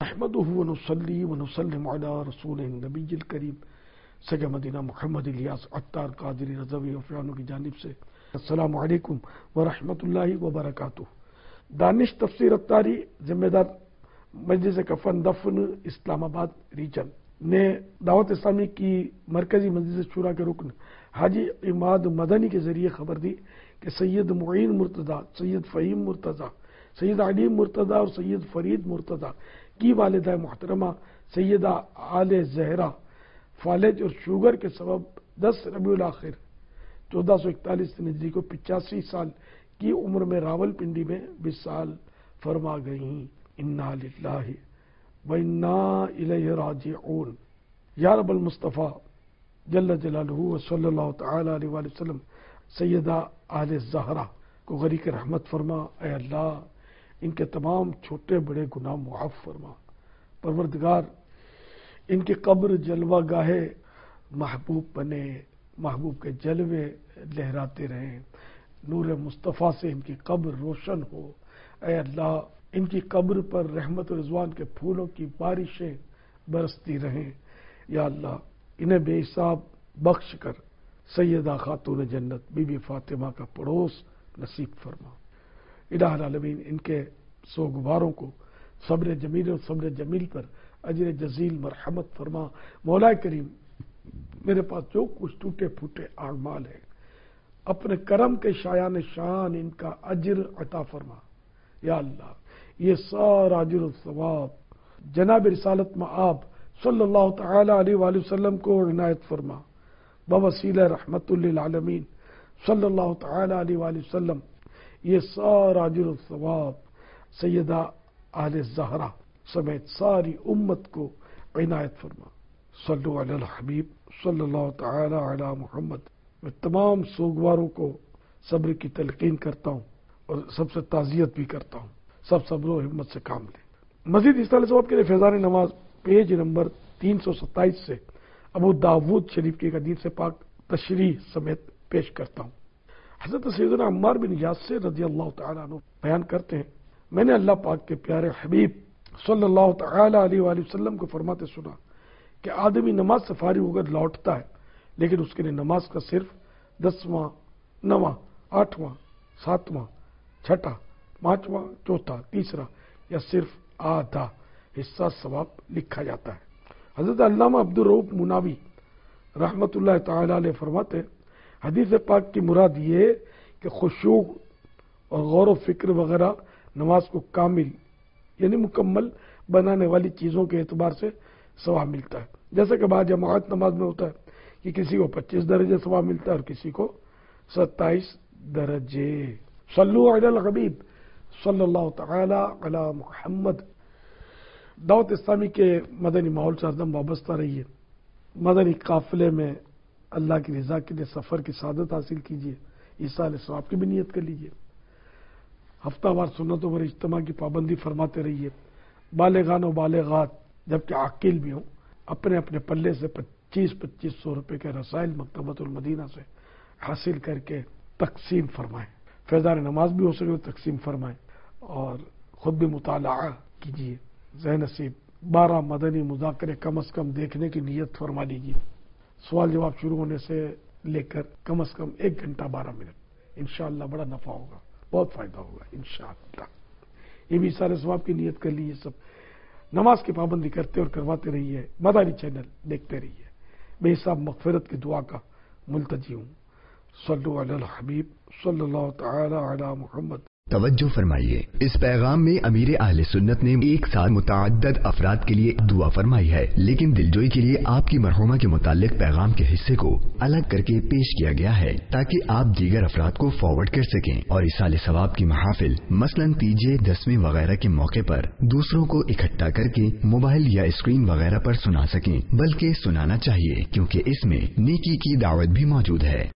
نحمده ونصلي ونسلم على رسول النبی الکریم سگے مدینہ محمد الیاس عطار قادری رضوی وفیانو کی جانب سے السلام علیکم ورحمۃ اللہ وبرکاتہ۔ دانش تفسیر عطاری ذمہ دار مجلس کفن دفن اسلام آباد ریجن نے دعوت اسلامی کی مرکزی مجلس شورا کے رکن حاجی عماد مدنی کے ذریعے خبر دی کہ سید معین مرتضیٰ، سید فہیم مرتضیٰ، سید علیم مرتضیٰ اور سید فرید مرتضیٰ کی والدہ محترمہ سیدہ آل زہرا فالج اور شوگر کے سبب 10 ربیع الاخر 1441 ہجری کو 85 سال کی عمر میں راول پنڈی میں وصال فرما گئیں۔ انا للہ و انا الیہ راجعون۔ یا رب المصطفیٰ جل جلالہ و صلی اللہ تعالی علیہ وآلہ وسلم سیدہ آل زہرا کو غریق رحمت فرما۔ اے اللہ ان کے تمام چھوٹے بڑے گناہ معاف فرما۔ پروردگار ان کی قبر جلوہ گاہے محبوب بنے، محبوب کے جلوے لہراتے رہیں، نور مصطفیٰ سے ان کی قبر روشن ہو۔ اے اللہ ان کی قبر پر رحمت و رضوان کے پھولوں کی بارشیں برستی رہیں۔ یا اللہ انہیں بے حساب بخش کر سیدہ خاتون جنت بی بی فاطمہ کا پڑوس نصیب فرما۔ الہ العالمین ان کے سوگواروں کو صبر جمیل اور صبر جمیل پر اجر جزیل مرحمت فرما۔ مولا کریم میرے پاس جو کچھ ٹوٹے پھوٹے اعمال ہیں اپنے کرم کے شایان شان ان کا اجر عطا فرما۔ یا اللہ یہ سارا اجر و ثواب جناب رسالت مآب صلی اللہ تعالی علیہ وآلہ وسلم کو عنایت فرما۔ بوسیلہ رحمت للعالمین صلی اللہ تعالی علیہ وآلہ وسلم یہ سارا اجر و ثواب سیدہ آل زہرا سمیت ساری امت کو عنایت فرما۔ صلو علی الحبیب صلی اللہ تعالی علی محمد۔ میں تمام سوگواروں کو صبر کی تلقین کرتا ہوں اور سب سے تعزیت بھی کرتا ہوں، سب صبر و ہمت سے کام لیں۔ مزید اس طرح ثواب کے لیے فیضان نماز پیج نمبر 327 سے ابو داود شریف کی حدیث پاک تشریح سمیت پیش کرتا ہوں۔ حضرت سیدنا عمار بن یاسر رضی اللہ تعالیٰ عنہ بیان کرتے ہیں، میں نے اللہ پاک کے پیارے حبیب صلی اللہ تعالی علیہ وآلہ وسلم کو فرماتے سنا کہ آدمی نماز سے فارغ ہو کر لوٹتا ہے لیکن اس کے لیے نماز کا صرف 10واں، 9واں، 8واں، 7واں، 6واں، 5واں، 4تھا، 3را یا صرف آدھا حصہ ثواب لکھا جاتا ہے۔ حضرت علامہ عبدالرؤف مناوی رحمت اللہ تعالی علیہ فرماتے ہیں حدیث پاک کی مراد یہ کہ خشوع اور غور و فکر وغیرہ نماز کو کامل یعنی مکمل بنانے والی چیزوں کے اعتبار سے ثواب ملتا ہے، جیسے کہ بعض جماعت نماز میں ہوتا ہے کہ کسی کو 25 درجے ثواب ملتا ہے اور کسی کو 27 درجے۔ صلو علی الحبیب صلی اللہ تعالی علی محمد۔ دعوت اسلامی کے مدنی ماحول سے ہردم وابستہ رہیے، مدنی قافلے میں اللہ کی رضا کے لیے سفر کی سعادت حاصل کیجیے، ایصال ثواب کی بھی نیت کر لیجیے، ہفتہ وار سنتوں پر اجتماع کی پابندی فرماتے رہیے، بالغان و بالغات جبکہ عاقل بھی ہوں اپنے اپنے پلے سے 2500 روپے کے رسائل مکتبۃ المدینہ سے حاصل کر کے تقسیم فرمائیں، فیضان نماز بھی ہو سکے تو تقسیم فرمائیں اور خود بھی مطالعہ کیجیے۔ ذہن نصیب 12 مدنی مذاکرے کم از کم دیکھنے کی نیت فرما لیجیے، سوال جواب شروع ہونے سے لے کر کم از کم 1 گھنٹہ 12 منٹ، انشاءاللہ بڑا نفع ہوگا، بہت فائدہ ہوگا انشاءاللہ۔ یہ بھی سارے ثواب کی نیت کر لیجیے، سب نماز کی پابندی کرتے اور کرواتے رہیے، مداری چینل دیکھتے رہیے، بے حساب مغفرت کی دعا کا ملتجی ہوں۔ صلو علی الحبیب صلی اللہ تعالی علی محمد۔ توجہ فرمائیے، اس پیغام میں امیر اہل سنت نے ایک ساتھ متعدد افراد کے لیے دعا فرمائی ہے، لیکن دلجوئی کے لیے آپ کی مرحومہ کے متعلق پیغام کے حصے کو الگ کر کے پیش کیا گیا ہے تاکہ آپ دیگر افراد کو فارورڈ کر سکیں اور ایصال ثواب کی محافل مثلاً تیجے، 10ویں وغیرہ کے موقع پر دوسروں کو اکٹھا کر کے موبائل یا اسکرین وغیرہ پر سنا سکیں، بلکہ سنانا چاہیے کیونکہ اس میں نیکی کی دعوت بھی موجود ہے۔